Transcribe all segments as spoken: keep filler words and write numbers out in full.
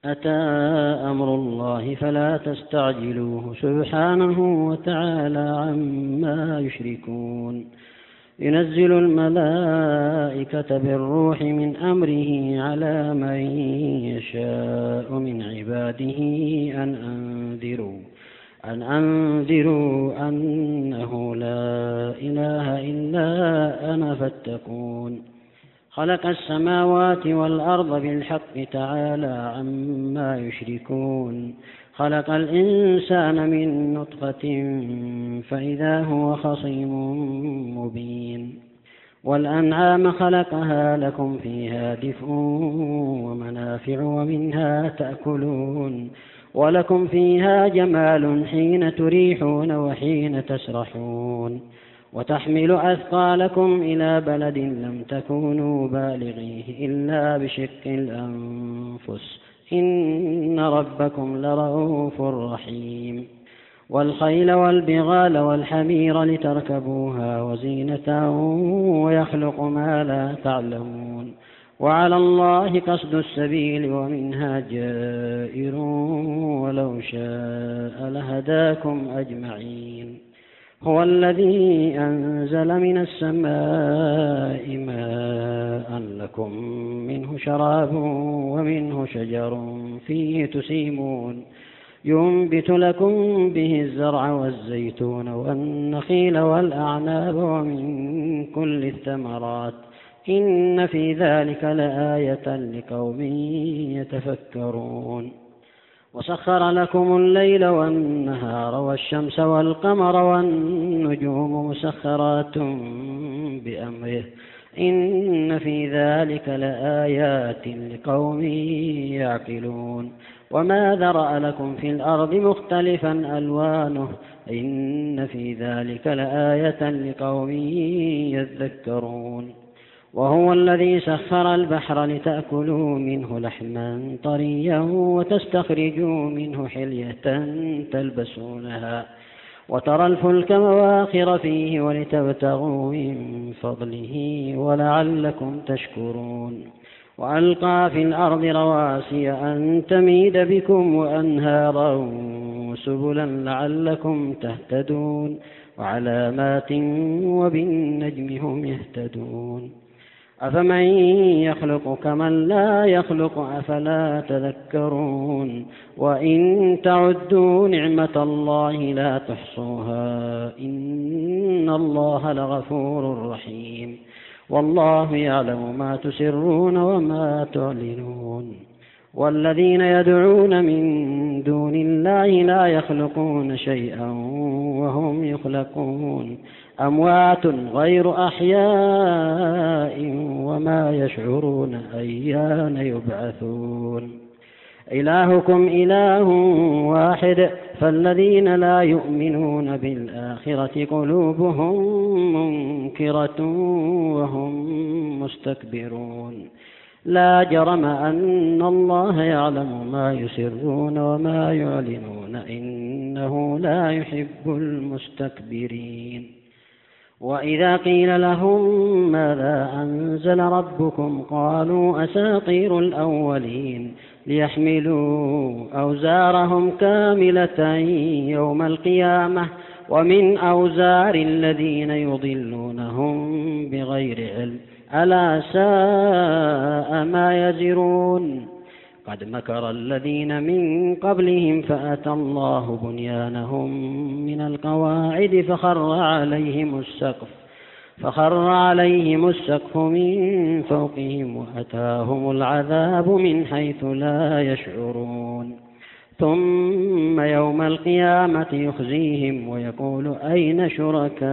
أتى أمر الله فلا تستعجلوه سبحانه وتعالى عما يشركون. ينزل الملائكة بالروح من أمره على من يشاء من عباده أن أنذروا أن أنذروا أنه لا إله إلا أنا فاتقون. خلق السماوات والأرض بالحق تعالى عما يشركون. خلق الإنسان من نطفة فإذا هو خصيم مبين. والأنعام خلقها لكم فيها دفء ومنافع ومنها تأكلون ولكم فيها جمال حين تريحون وحين تسرحون وتحمل أثقالكم إلى بلد لم تكونوا بالغيه إلا بشق الأنفس إن ربكم لرؤوف رحيم. والخيل والبغال والحمير لتركبوها وزينة ويخلق ما لا تعلمون. وعلى الله قصد السبيل ومنها جائر ولو شاء لهداكم أجمعين. هو الذي أنزل من السماء ماء لكم منه شراب ومنه شجر فيه تسيمون ينبت لكم به الزرع والزيتون والنخيل والأعناب ومن كل الثمرات إن في ذلك لآية لقوم يتفكرون. وسخر لكم الليل والنهار والشمس والقمر والنجوم مسخرات بأمره إن في ذلك لآيات لقوم يعقلون. وما ذرأ لكم في الأرض مختلفا ألوانه إن في ذلك لآية لقوم يذكرون. وهو الذي سخر البحر لتأكلوا منه لحما طريا وتستخرجوا منه حلية تلبسونها وترى الفلك مواخر فيه ولتبتغوا من فضله ولعلكم تشكرون. وألقى في الأرض رواسي أن تميد بكم وأنهارا وسبلا لعلكم تهتدون وعلامات وبالنجم هم يهتدون. أفمن يخلق كمن لا يخلق أفلا تذكرون. وإن تعدوا نعمة الله لا تحصوها إن الله لغفور رحيم. والله يعلم ما تسرون وما تعلنون. والذين يدعون من دون الله لا يخلقون شيئا وهم يخلقون أموات غير أحياء وما يشعرون أيان يبعثون. إلهكم إله واحد فالذين لا يؤمنون بالآخرة قلوبهم منكرة وهم مستكبرون. لا جرم أن الله يعلم ما يسرون وما يعلنون إنه لا يحب المستكبرين. وإذا قيل لهم ماذا أنزل ربكم قالوا أساطير الأولين ليحملوا أوزارهم كاملة يوم القيامة ومن أوزار الذين يضلونهم بغير علم ألا ساء ما يزرون. قد مكر الذين من قبلهم فأتى الله بنيانهم من القواعد فخر عليهم السقف فخر عليهم السقف من فوقهم وأتاهم العذاب من حيث لا يشعرون. ثم يوم القيامة يخزيهم ويقول أين شركائي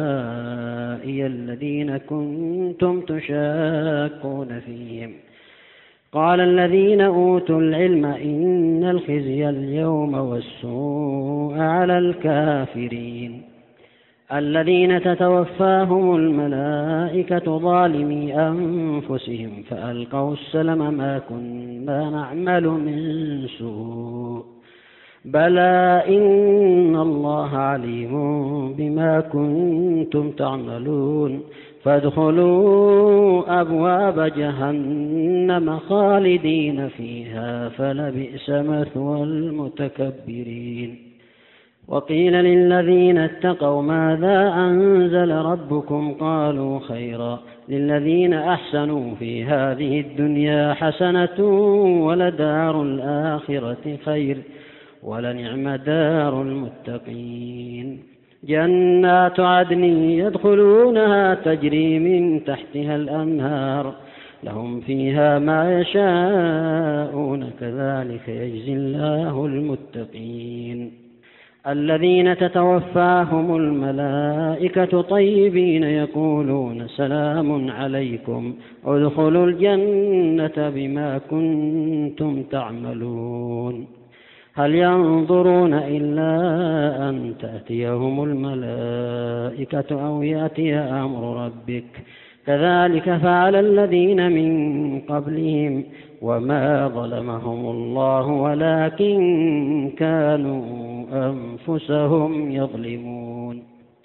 الذين كنتم تشاقون فيهم قال الذين أوتوا العلم إن الخزي اليوم والسوء على الكافرين الذين تتوفاهم الملائكة ظالمي أنفسهم فألقوا السلم ما كنا نعمل من سوء بلى إن الله عليم بما كنتم تعملون فادخلوا أبواب جهنم خالدين فيها فلبئس مثوى المتكبرين. وقيل للذين اتقوا ماذا أنزل ربكم قالوا خيرا للذين أحسنوا في هذه الدنيا حسنة ولدار الآخرة خير ولنعم دار المتقين. جنات عدن يدخلونها تجري من تحتها الأنهار لهم فيها ما يشاءون كذلك يجزي الله المتقين. الذين تتوفاهم الملائكة طيبين يقولون سلام عليكم ادخلوا الجنة بما كنتم تعملون. هل ينظرون إلا أن تأتيهم الملائكة أو يأتي أمر ربك كذلك فعل الذين من قبلهم وما ظلمهم الله ولكن كانوا أنفسهم يظلمون.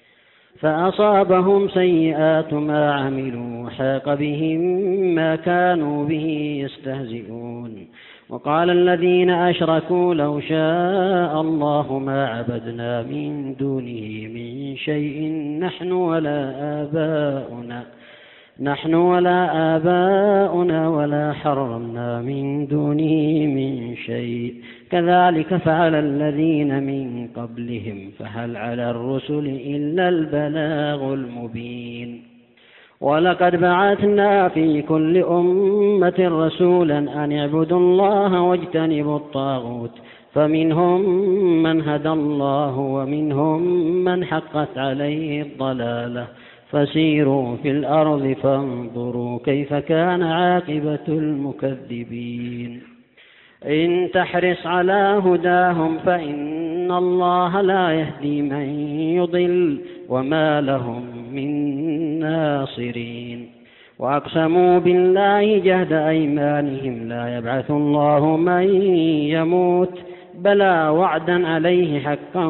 فأصابهم سيئات ما عملوا وحاق بهم ما كانوا به يستهزئون. وقال الذين أشركوا لو شاء الله ما عبدنا من دونه من شيء نحن ولا آباؤنا نحن ولا آباؤنا ولا حرمنا من دونه من شيء كذلك فعل الذين من قبلهم فهل على الرسل إلا البلاغ المبين. ولقد بعثنا في كل أمة رسولا أن اعبدوا الله واجتنبوا الطاغوت فمنهم من هدى الله ومنهم من حقت عليه الضلالة فسيروا في الأرض فانظروا كيف كان عاقبة المكذبين. إن تحرص على هداهم فإن الله لا يهدي من يضل وما لهم من ناصرين. وأقسموا بالله جهد أيمانهم لا يبعث الله من يموت بلى وعدا عليه حقا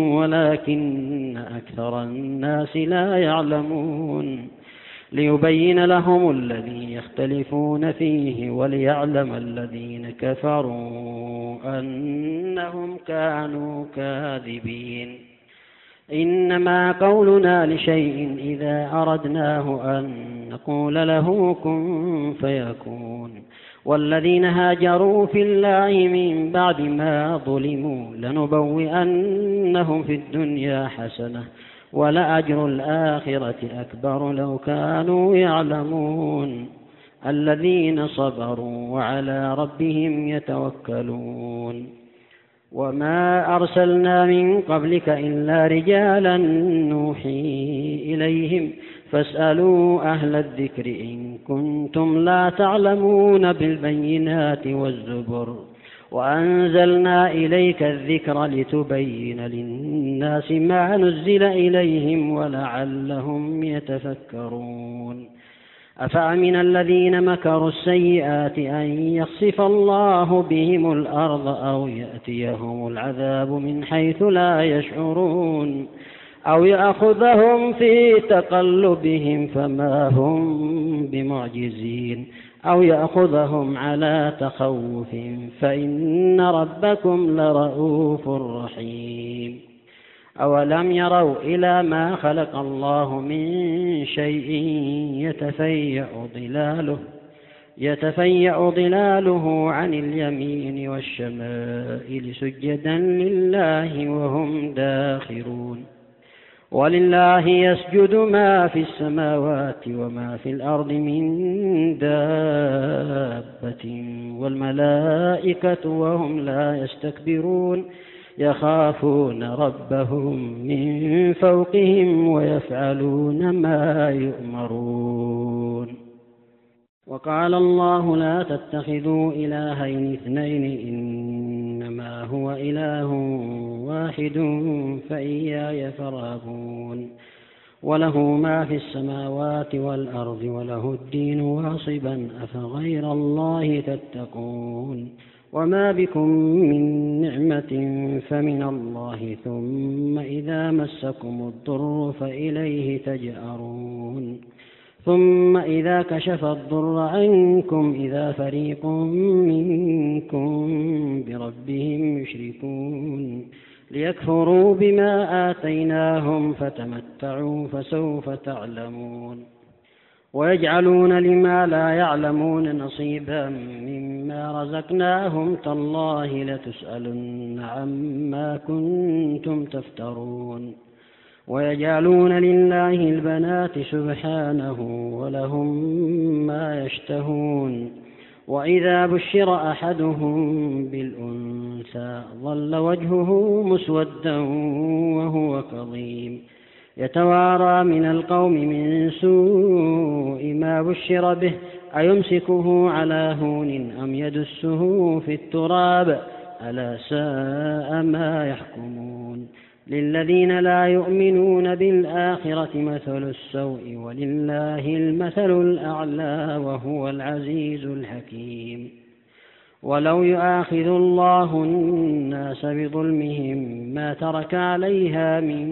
ولكن أكثر الناس لا يعلمون. ليبين لهم الذي يختلفون فيه وليعلم الذين كفروا أنهم كانوا كاذبين. إنما قولنا لشيء إذا أردناه أن نقول له كن فيكون. والذين هاجروا في الله من بعد ما ظلموا لنبوئنهم في الدنيا حسنة ولأجر الآخرة أكبر لو كانوا يعلمون. الذين صبروا وعلى ربهم يتوكلون. وما أرسلنا من قبلك إلا رجالا نوحي إليهم فاسألوا أهل الذكر إن كنتم لا تعلمون بالبينات والزبر. وأنزلنا إليك الذكر لتبين للناس ما نزل إليهم ولعلهم يتفكرون. أفأمن الذين مكروا السيئات أن يخسف الله بهم الأرض أو يأتيهم العذاب من حيث لا يشعرون أو يأخذهم في تقلبهم فما هم بمعجزين أو يأخذهم على تخوف فإن ربكم لرؤوف رحيم. أولم يروا إلى ما خلق الله من شيء يتفيأ ظلاله يتفيأ ظلاله عن اليمين والشمائل سجدا لله وهم داخرون. ولله يسجد ما في السماوات وما في الأرض من دابة والملائكة وهم لا يستكبرون يخافون ربهم من فوقهم ويفعلون ما يؤمرون. وقال الله لا تتخذوا إلهين اثنين إنما هو إله واحد فإياي فارهبون. وله ما في السماوات والأرض وله الدين واصبا أفغير الله تتقون. وما بكم من نعمة فمن الله ثم إذا مسكم الضر فإليه تجأرون. ثم إذا كشف الضر عنكم إذا فريق منكم بربهم يشركون ليكفروا بما آتيناهم فتمتعوا فسوف تعلمون ويجعلون لما لا يعلمون نصيبا مما رزقناهم تالله لتسألن عما كنتم تفترون ويجعلون لله البنات سبحانه ولهم ما يشتهون وإذا بشر أحدهم بالأنثى ظل وجهه مسودا وهو كظيم يتوارى من القوم من سوء ما بشر به أيمسكه على هون أم يدسه في التراب ألا ساء ما يحكمون للذين لا يؤمنون بالآخرة مثل السوء ولله المثل الأعلى وهو العزيز الحكيم ولو يؤاخذ الله الناس بظلمهم ما ترك عليها من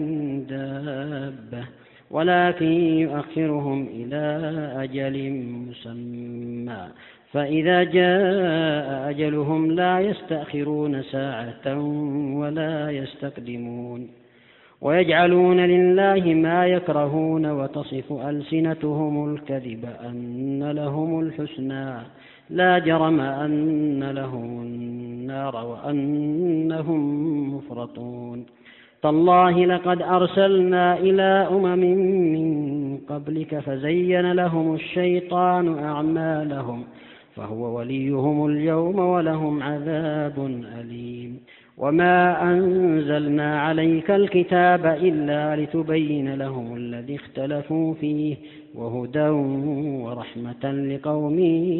دابة ولكن يؤخرهم إلى أجل مسمى فإذا جاء أجلهم لا يستأخرون ساعة ولا يستقدمون ويجعلون لله ما يكرهون وتصف ألسنتهم الكذب أن لهم الحسنى لا جرم أن لهم النار وأنهم مفرطون تالله لقد أرسلنا إلى أمم من قبلك فزين لهم الشيطان أعمالهم فهو وليهم اليوم ولهم عذاب أليم وما أنزلنا عليك الكتاب إلا لتبين لهم الذي اختلفوا فيه وهدى ورحمة لقوم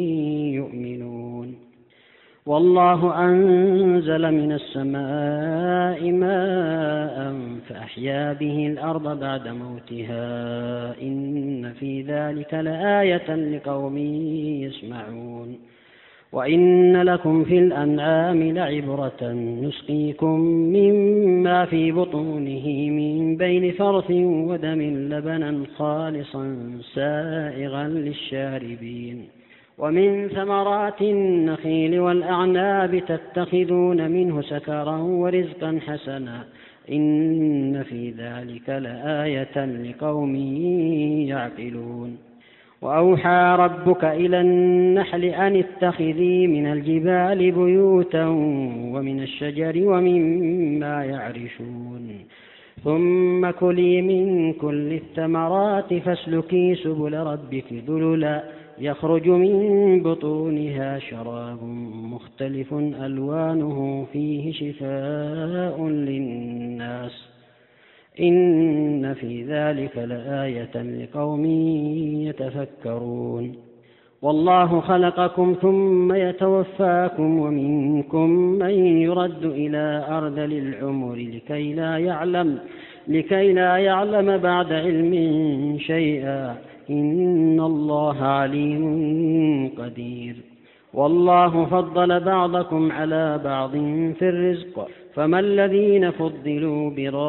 يؤمنون والله أنزل من السماء ماء فأحيا به الأرض بعد موتها إن في ذلك لآية لقوم يسمعون وإن لكم في الأنعام لعبرة نسقيكم مما في بطونه من بين فرث ودم لبنا خالصا سائغا للشاربين ومن ثمرات النخيل والأعناب تتخذون منه سكرا ورزقا حسنا إن في ذلك لآية لقوم يعقلون وأوحى ربك إلى النحل أن اتخذي من الجبال بيوتا ومن الشجر ومما يعرشون ثم كلي من كل الثمرات فاسلكي سبل ربك ذللا يخرج من بطونها شراب مختلف ألوانه فيه شفاء للناس إن في ذلك لآية لقوم يتفكرون والله خلقكم ثم يتوفاكم ومنكم من يرد إلى أرذل العمر لكي لا يعلم لكي لا يعلم بعد علم شيئا إن الله عليم قدير والله فضل بعضكم على بعض في الرزق فما الذين فضلوا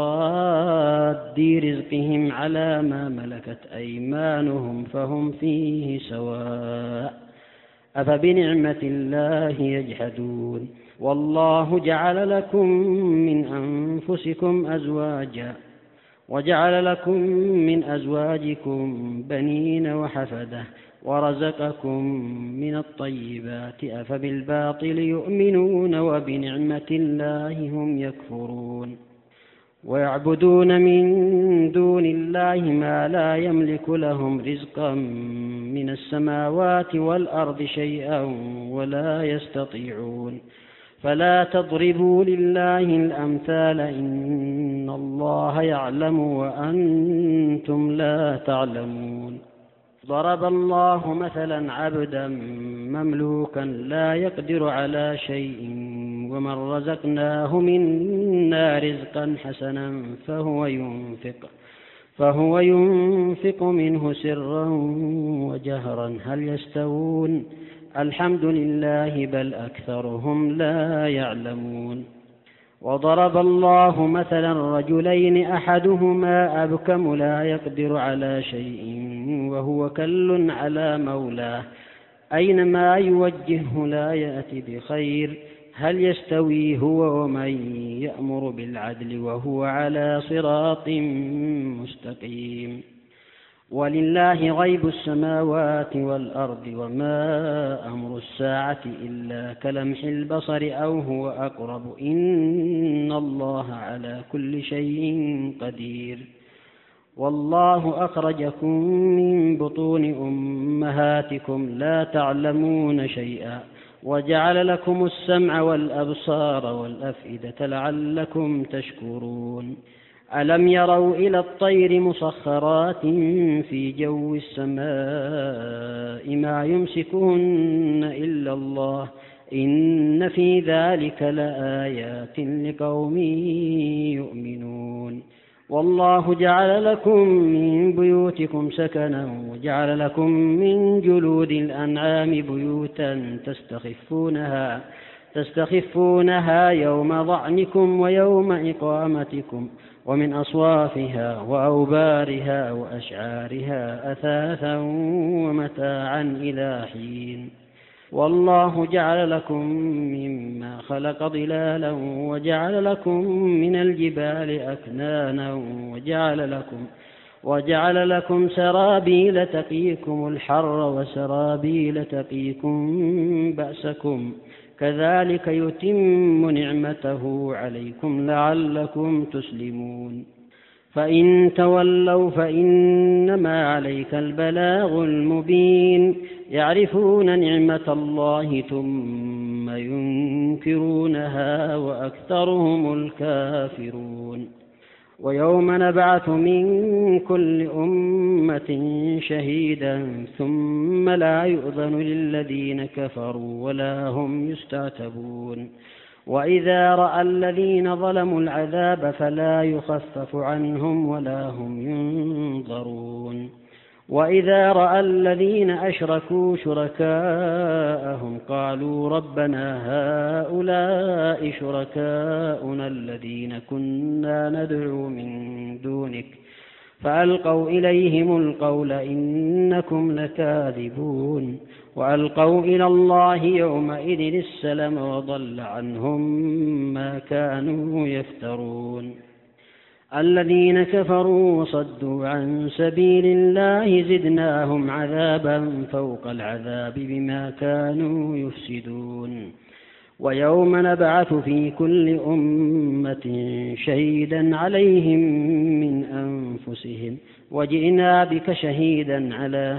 براد رزقهم على ما ملكت أيمانهم فهم فيه سواء أفبنعمة الله يجحدون والله جعل لكم من أنفسكم أزواجا وجعل لكم من أزواجكم بنين وحفدة ورزقكم من الطيبات أفبالباطل يؤمنون وبنعمة الله هم يكفرون ويعبدون من دون الله ما لا يملك لهم رزقا من السماوات والأرض شيئا ولا يستطيعون فلا تضربوا لله الأمثال إن الله يعلم وأنتم لا تعلمون ضرب الله مثلا عبدا مملوكا لا يقدر على شيء ومن رزقناه منا رزقا حسنا فهو ينفق فهو ينفق منه سرا وجهرا هل يستوون الحمد لله بل أكثرهم لا يعلمون وضرب الله مثلا رجلين أحدهما أبكم لا يقدر على شيء وهو كل على مولاه أينما يوجهه لا يأتي بخير هل يستوي هو ومن يأمر بالعدل وهو على صراط مستقيم. ولله غيب السماوات والأرض وما أمر الساعة إلا كلمح البصر أو هو أقرب إن الله على كل شيء قدير. والله أخرجكم من بطون أمهاتكم لا تعلمون شيئا وجعل لكم السمع والأبصار والأفئدة لعلكم تشكرون. ألم يروا إلى الطير مسخرات في جو السماء ما يمسكهن إلا الله إن في ذلك لآيات لقوم يؤمنون. والله جعل لكم من بيوتكم سكنا وجعل لكم من جلود الأنعام بيوتا تستخفونها تستخفونها يوم ضعنكم ويوم إقامتكم ومن أصوافها وأوبارها وأشعارها أثاثا ومتاعا إلى حين. والله جعل لكم مما خلق ظلالا وجعل لكم من الجبال أكنانا وجعل لكم وجعل لكم سرابيل تقيكم الحر وسرابيل تقيكم بأسكم كذلك يتم نعمته عليكم لعلكم تسلمون. فإن تولوا فإنما عليك البلاغ المبين يعرفون نعمة الله ثم ينكرونها وأكثرهم الكافرون. ويوم نبعث من كل أمة شهيدا ثم لا يؤذن للذين كفروا ولا هم يستعتبون. وإذا رأى الذين ظلموا العذاب فلا يخفف عنهم ولا هم ينظرون. وإذا رأى الذين أشركوا شركاءهم قالوا ربنا هؤلاء شركاؤنا الذين كنا ندعو من دونك فألقوا إليهم القول إنكم لكاذبون. وألقوا إلى الله يومئذ السلم وضل عنهم ما كانوا يفترون. الذين كفروا وصدوا عن سبيل الله زدناهم عذابا فوق العذاب بما كانوا يفسدون. ويوم نبعث في كل أمة شهيدا عليهم من أنفسهم وجئنا بك شهيدا على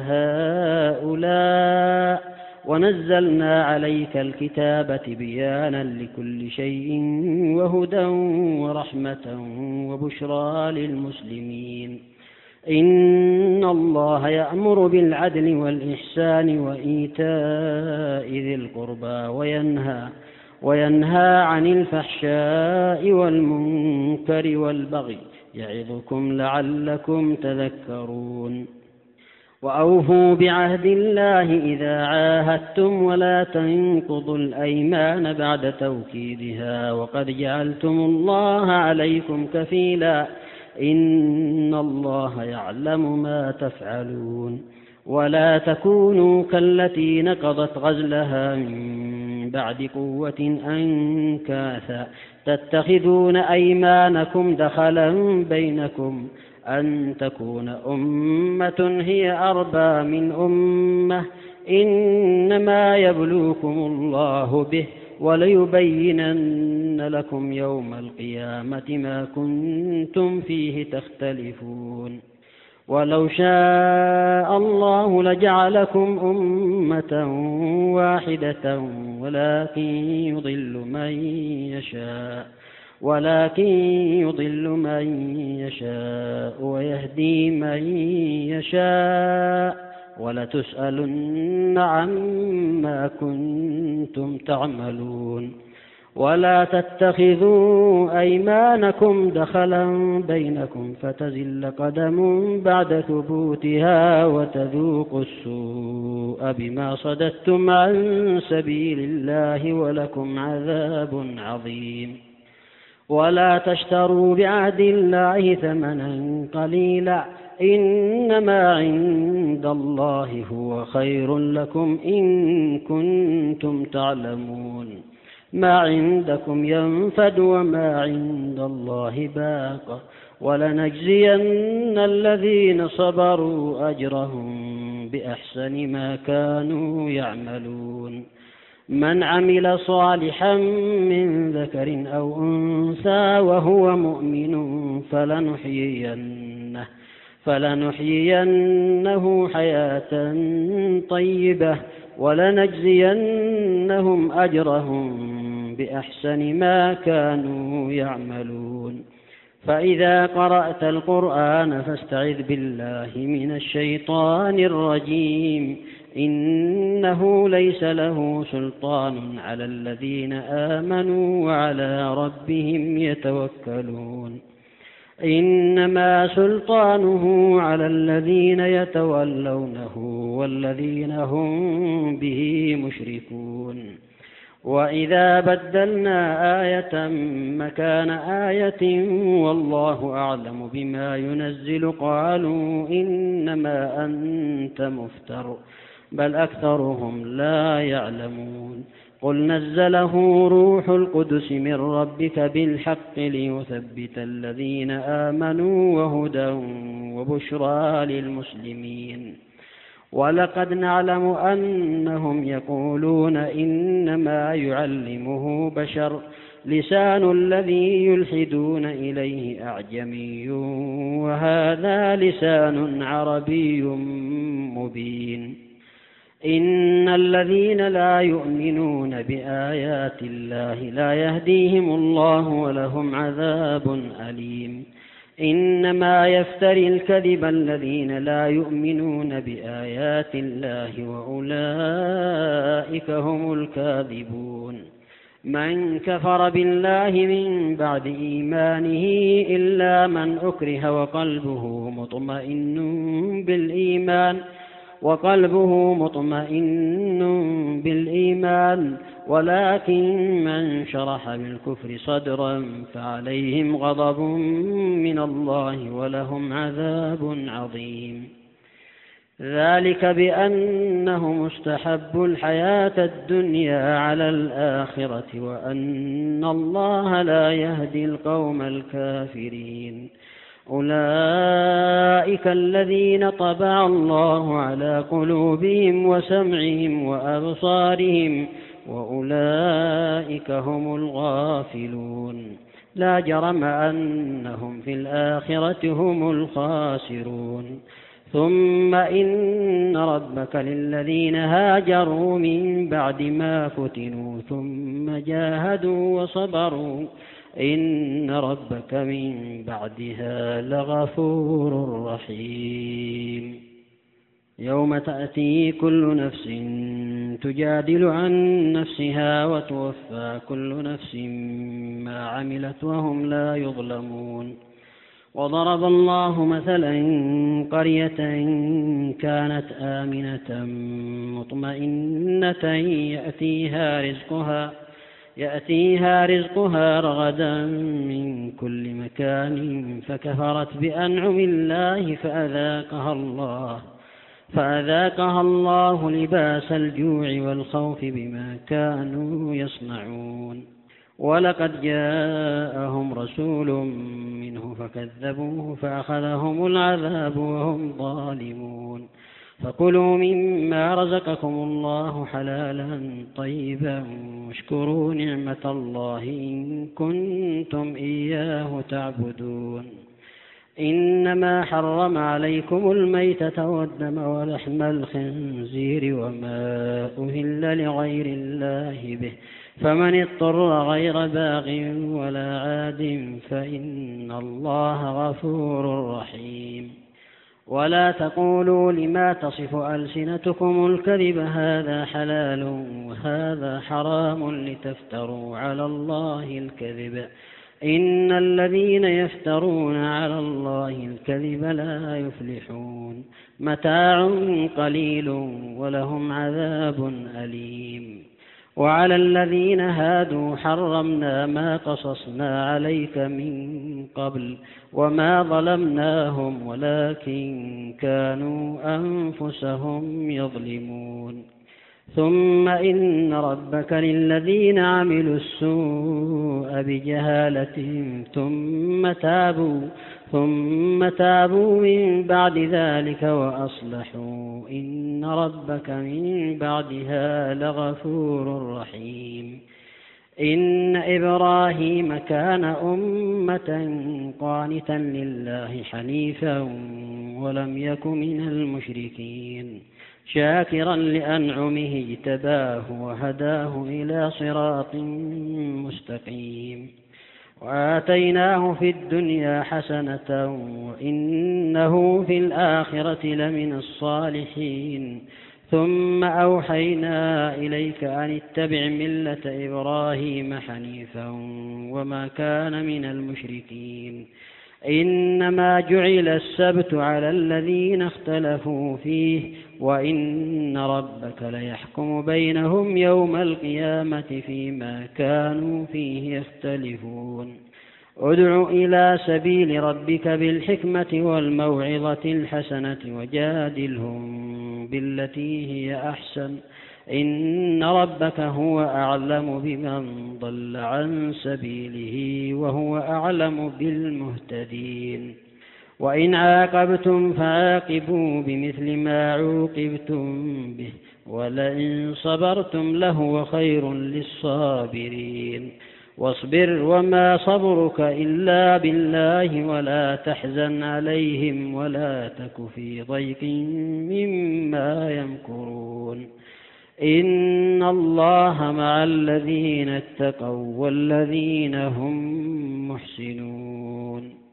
هؤلاء ونزلنا عليك الكتاب بيانا لكل شيء وهدى ورحمة وبشرى للمسلمين. إن الله يأمر بالعدل والإحسان وإيتاء ذي القربى وينهى وينهى عن الفحشاء والمنكر والبغي يعظكم لعلكم تذكرون. وأوفوا بعهد الله إذا عاهدتم ولا تنقضوا الأيمان بعد توكيدها وقد جعلتم الله عليكم كفيلا إن الله يعلم ما تفعلون. ولا تكونوا كالتي نقضت غزلها من بعد قوة أنكاثا تتخذون أيمانكم دخلا بينكم أن تكون أمة هي أربى من أمة إنما يبلوكم الله به وليبينن لكم يوم القيامة ما كنتم فيه تختلفون. ولو شاء الله لجعلكم أمة واحدة ولكن يضل من يشاء ولكن يضل من يشاء ويهدي من يشاء ولتسألن عما كنتم تعملون. ولا تتخذوا أيمانكم دخلا بينكم فتزل قدم بعد ثبوتها وتذوقوا السوء بما صددتم عن سبيل الله ولكم عذاب عظيم. ولا تشتروا بعهد الله ثمنا قليلا إنما عند الله هو خير لكم إن كنتم تعلمون ما عندكم ينفد وما عند الله باق ولنجزين الذين صبروا أجرهم بأحسن ما كانوا يعملون من عمل صالحا من ذكر أو أنثى وهو مؤمن فلنحيينه, فلنحيينه حياة طيبة ولنجزينهم أجرهم بأحسن ما كانوا يعملون فإذا قرأت القرآن فاستعذ بالله من الشيطان الرجيم إنه ليس له سلطان على الذين آمنوا وعلى ربهم يتوكلون إنما سلطانه على الذين يتولونه والذين هم به مشركون وإذا بدلنا آية مكان آية والله أعلم بما ينزل قالوا إنما أنت مفتر بل أكثرهم لا يعلمون قل نزله روح القدس من ربك بالحق ليثبت الذين آمنوا وهدى وبشرى للمسلمين ولقد نعلم أنهم يقولون إنما يعلمه بشر لسان الذي يلحدون إليه أعجمي وهذا لسان عربي مبين إن الذين لا يؤمنون بآيات الله لا يهديهم الله ولهم عذاب أليم إنما يفتري الكذب الذين لا يؤمنون بآيات الله وأولئك هم الكاذبون من كفر بالله من بعد إيمانه إلا من أكره وقلبه مطمئن بالإيمان وقلبه مطمئن بالإيمان ولكن من شرح بالكفر صدرا فعليهم غضب من الله ولهم عذاب عظيم ذلك بأنهم استحبوا الحياة الدنيا على الآخرة وأن الله لا يهدي القوم الكافرين أولئك الذين طبع الله على قلوبهم وسمعهم وأبصارهم وأولئك هم الغافلون لا جرم أنهم في الآخرة هم الخاسرون ثم إن ربك للذين هاجروا من بعد ما فتنوا ثم جاهدوا وصبروا إن ربك من بعدها لغفور رحيم يوم تأتي كل نفس تجادل عن نفسها وتوفى كل نفس ما عملت وهم لا يظلمون وضرب الله مثلا قرية كانت آمنة مطمئنة يأتيها رزقها يأتيها رزقها رغدا من كل مكان فكفرت بأنعم الله فأذاقها الله فأذاقها الله لباس الجوع والخوف بما كانوا يصنعون ولقد جاءهم رسول منه فكذبوه فأخذهم العذاب وهم ظالمون فكلوا مما رزقكم الله حلالا طيبا واشكروا نعمة الله إن كنتم إياه تعبدون إنما حرم عليكم الميتة والدم ولحم الخنزير وما أهل لغير الله به فمن اضطر غير باغ ولا عاد فإن الله غفور رحيم ولا تقولوا لما تصف ألسنتكم الكذب هذا حلال وهذا حرام لتفتروا على الله الكذب إن الذين يفترون على الله الكذب لا يفلحون متاع قليل ولهم عذاب أليم وعلى الذين هادوا حرمنا ما قصصنا عليك من قبل وما ظلمناهم ولكن كانوا أنفسهم يظلمون ثم إن ربك للذين عملوا السوء بجهالة ثم تابوا ثم تابوا من بعد ذلك وأصلحوا إن ربك من بعدها لغفور رحيم إن إبراهيم كان أمة قانتا لله حنيفا ولم يك من المشركين شاكرا لأنعمه اجتباه وهداه إلى صراط مستقيم وآتيناه في الدنيا حسنة وإنه في الآخرة لمن الصالحين ثم أوحينا إليك أن اتبع ملة إبراهيم حنيفا وما كان من المشركين إنما جعل السبت على الذين اختلفوا فيه وإن ربك ليحكم بينهم يوم القيامة فيما كانوا فيه يختلفون ادع إلى سبيل ربك بالحكمة والموعظة الحسنة وجادلهم بالتي هي أحسن إن ربك هو أعلم بمن ضل عن سبيله وهو أعلم بالمهتدين وإن عاقبتم فعاقبوا بمثل ما عوقبتم به ولئن صبرتم لهو خير للصابرين واصبر وما صبرك إلا بالله ولا تحزن عليهم ولا تك في ضيق مما يمكرون إن الله مع الذين اتقوا والذين هم محسنون